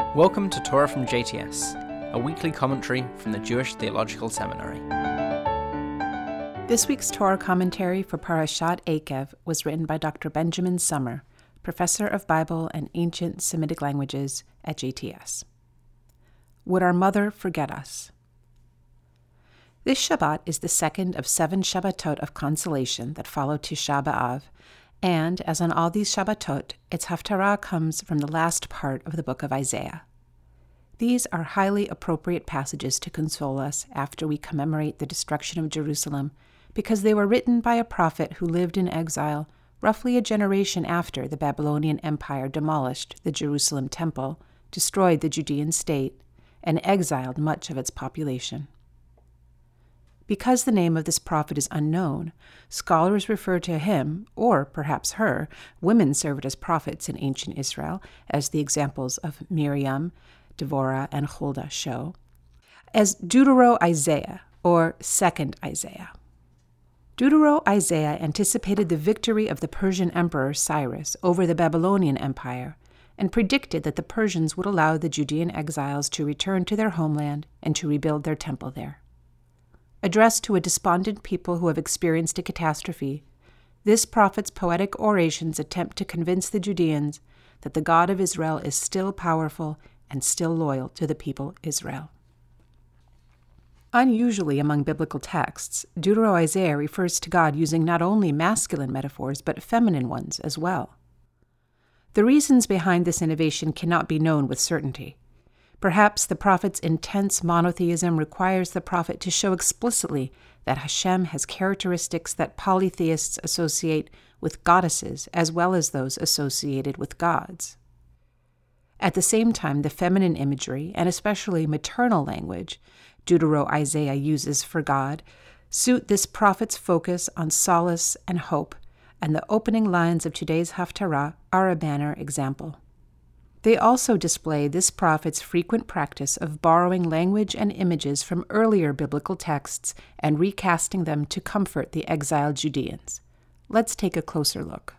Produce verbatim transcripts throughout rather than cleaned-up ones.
Welcome to Torah from J T S, a weekly commentary from the Jewish Theological Seminary. This week's Torah commentary for Parashat Eikev was written by Doctor Benjamin Sommer, Professor of Bible and Ancient Semitic Languages at J T S. Would our mother forget us? This Shabbat is the second of seven Shabbatot of consolation that follow Tisha B'Av, and, as on all these Shabbatot, its Haftarah comes from the last part of the book of Isaiah. These are highly appropriate passages to console us after we commemorate the destruction of Jerusalem, because they were written by a prophet who lived in exile roughly a generation after the Babylonian Empire demolished the Jerusalem temple, destroyed the Judean state, and exiled much of its population. Because the name of this prophet is unknown, scholars refer to him, or perhaps her, women served as prophets in ancient Israel, as the examples of Miriam, Devorah, and Huldah show, as Deutero-Isaiah, or Second Isaiah. Deutero-Isaiah anticipated the victory of the Persian Emperor Cyrus over the Babylonian Empire, and predicted that the Persians would allow the Judean exiles to return to their homeland and to rebuild their temple there. Addressed to a despondent people who have experienced a catastrophe, this prophet's poetic orations attempt to convince the Judeans that the God of Israel is still powerful and still loyal to the people Israel. Unusually among biblical texts, Deutero-Isaiah refers to God using not only masculine metaphors but feminine ones as well. The reasons behind this innovation cannot be known with certainty. Perhaps the prophet's intense monotheism requires the prophet to show explicitly that Hashem has characteristics that polytheists associate with goddesses as well as those associated with gods. At the same time, the feminine imagery, and especially maternal language, Deutero-Isaiah uses for God, suit this prophet's focus on solace and hope, and the opening lines of today's Haftarah are a banner example. They also display this prophet's frequent practice of borrowing language and images from earlier biblical texts and recasting them to comfort the exiled Judeans. Let's take a closer look.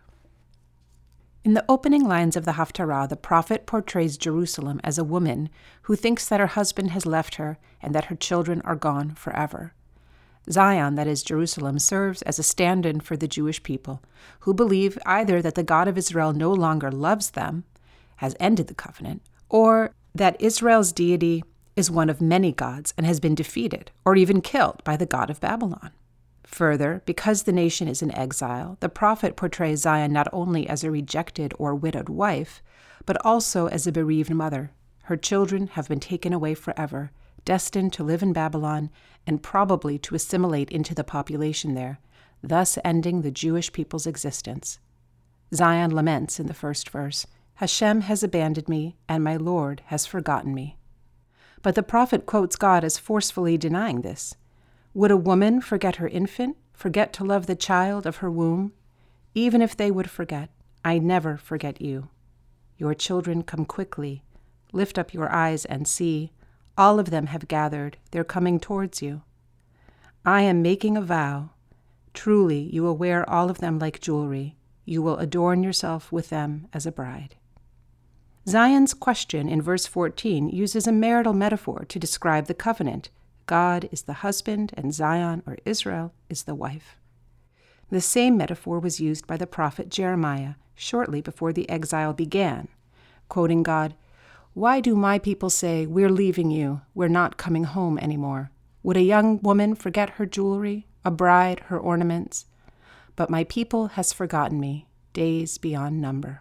In the opening lines of the Haftarah, the prophet portrays Jerusalem as a woman who thinks that her husband has left her and that her children are gone forever. Zion, that is Jerusalem, serves as a stand-in for the Jewish people, who believe either that the God of Israel no longer loves them, has ended the covenant, or that Israel's deity is one of many gods and has been defeated or even killed by the god of Babylon. Further, because the nation is in exile, the prophet portrays Zion not only as a rejected or widowed wife, but also as a bereaved mother. Her children have been taken away forever, destined to live in Babylon and probably to assimilate into the population there, thus ending the Jewish people's existence. Zion laments in the first verse, Hashem has abandoned me, and my Lord has forgotten me. But the prophet quotes God as forcefully denying this. Would a woman forget her infant, forget to love the child of her womb? Even if they would forget, I never forget you. Your children come quickly. Lift up your eyes and see. All of them have gathered. They're coming towards you. I am making a vow. Truly, you will wear all of them like jewelry. You will adorn yourself with them as a bride. Zion's question in verse fourteen uses a marital metaphor to describe the covenant. God is the husband, and Zion, or Israel, is the wife. The same metaphor was used by the prophet Jeremiah shortly before the exile began, quoting God, Why do my people say, we're leaving you, we're not coming home anymore? Would a young woman forget her jewelry, a bride her ornaments? But my people has forgotten me, days beyond number.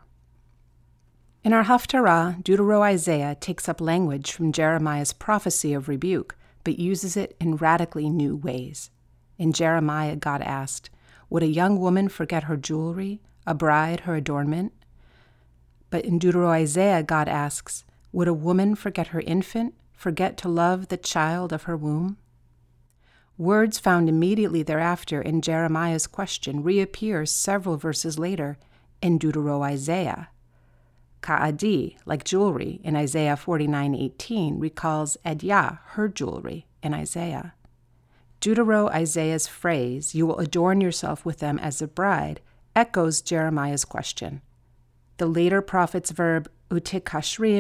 In our Haftarah, Deutero-Isaiah takes up language from Jeremiah's prophecy of rebuke, but uses it in radically new ways. In Jeremiah, God asked, Would a young woman forget her jewelry, a bride her adornment? But in Deutero-Isaiah, God asks, Would a woman forget her infant, forget to love the child of her womb? Words found immediately thereafter in Jeremiah's question reappear several verses later in Deutero-Isaiah. Ka'adi, like jewelry, in Isaiah forty-nine eighteen, recalls Edyah, her jewelry, in Isaiah. Deutero-Isaiah's phrase, you will adorn yourself with them as a bride, echoes Jeremiah's question. The later prophet's verb, utikashrim,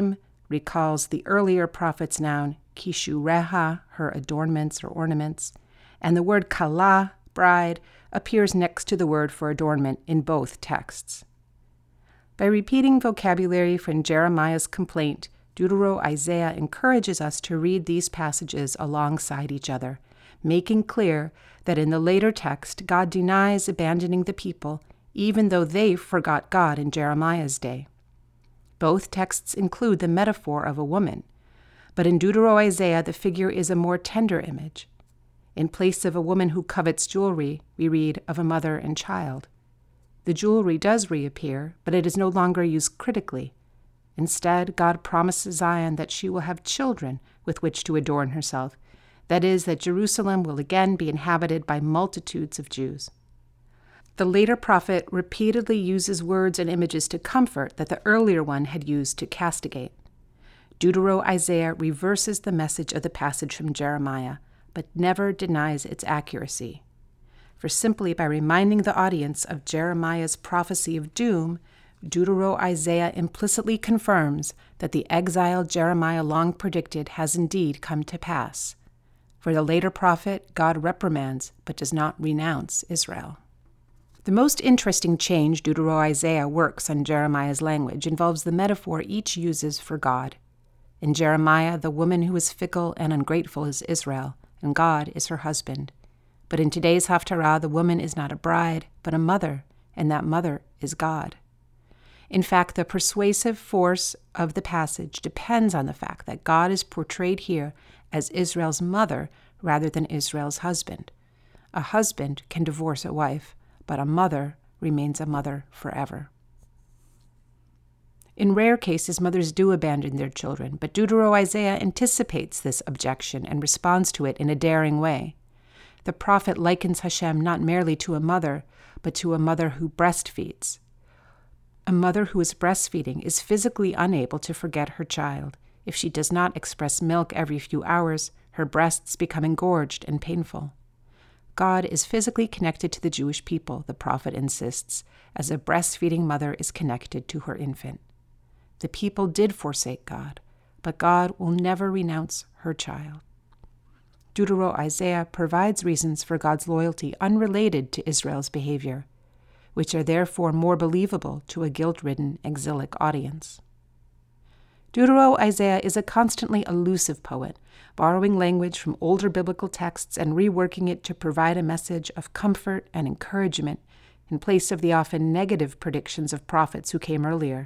recalls the earlier prophet's noun, kishureha, her adornments or ornaments, and the word kala, bride, appears next to the word for adornment in both texts. By repeating vocabulary from Jeremiah's complaint, Deutero-Isaiah encourages us to read these passages alongside each other, making clear that in the later text, God denies abandoning the people, even though they forgot God in Jeremiah's day. Both texts include the metaphor of a woman, but in Deutero-Isaiah the figure is a more tender image. In place of a woman who covets jewelry, we read of a mother and child. The jewelry does reappear, but it is no longer used critically. Instead, God promises Zion that she will have children with which to adorn herself. That is, that Jerusalem will again be inhabited by multitudes of Jews. The later prophet repeatedly uses words and images to comfort that the earlier one had used to castigate. Deutero-Isaiah reverses the message of the passage from Jeremiah, but never denies its accuracy. For simply by reminding the audience of Jeremiah's prophecy of doom, Deutero-Isaiah implicitly confirms that the exile Jeremiah long predicted has indeed come to pass. For the later prophet, God reprimands but does not renounce Israel. The most interesting change Deutero-Isaiah works on Jeremiah's language involves the metaphor each uses for God. In Jeremiah, the woman who is fickle and ungrateful is Israel, and God is her husband. But in today's Haftarah, the woman is not a bride, but a mother, and that mother is God. In fact, the persuasive force of the passage depends on the fact that God is portrayed here as Israel's mother rather than Israel's husband. A husband can divorce a wife, but a mother remains a mother forever. In rare cases, mothers do abandon their children, but Deutero-Isaiah anticipates this objection and responds to it in a daring way. The prophet likens Hashem not merely to a mother, but to a mother who breastfeeds. A mother who is breastfeeding is physically unable to forget her child. If she does not express milk every few hours, her breasts become engorged and painful. God is physically connected to the Jewish people, the prophet insists, as a breastfeeding mother is connected to her infant. The people did forsake God, but God will never renounce her child. Deutero-Isaiah provides reasons for God's loyalty unrelated to Israel's behavior, which are therefore more believable to a guilt-ridden exilic audience. Deutero-Isaiah is a constantly elusive poet, borrowing language from older biblical texts and reworking it to provide a message of comfort and encouragement in place of the often negative predictions of prophets who came earlier.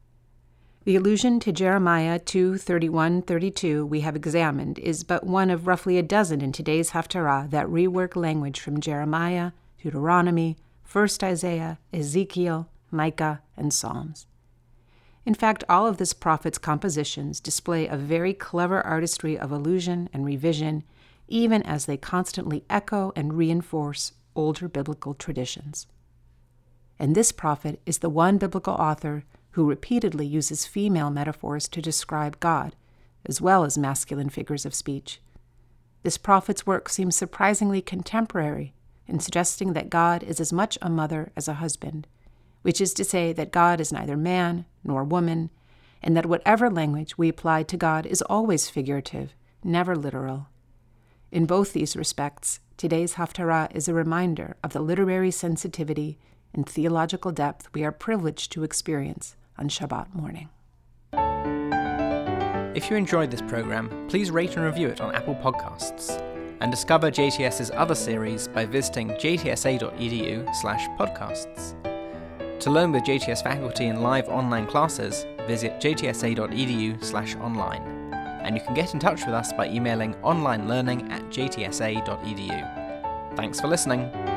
The allusion to Jeremiah two thirty-one thirty-two we have examined is but one of roughly a dozen in today's Haftarah that rework language from Jeremiah, Deuteronomy, First Isaiah, Ezekiel, Micah, and Psalms. In fact, all of this prophet's compositions display a very clever artistry of allusion and revision, even as they constantly echo and reinforce older biblical traditions. And this prophet is the one biblical author who repeatedly uses female metaphors to describe God, as well as masculine figures of speech. This prophet's work seems surprisingly contemporary in suggesting that God is as much a mother as a husband, which is to say that God is neither man nor woman, and that whatever language we apply to God is always figurative, never literal. In both these respects, today's Haftarah is a reminder of the literary sensitivity and theological depth we are privileged to experience on Shabbat morning. If you enjoyed this program, please rate and review it on Apple Podcasts, and discover JTS's other series by visiting jtsa.edu slash podcasts. To learn with J T S faculty in live online classes, visit jtsa.edu slash online. And you can get in touch with us by emailing onlinelearning at jtsa.edu. Thanks for listening.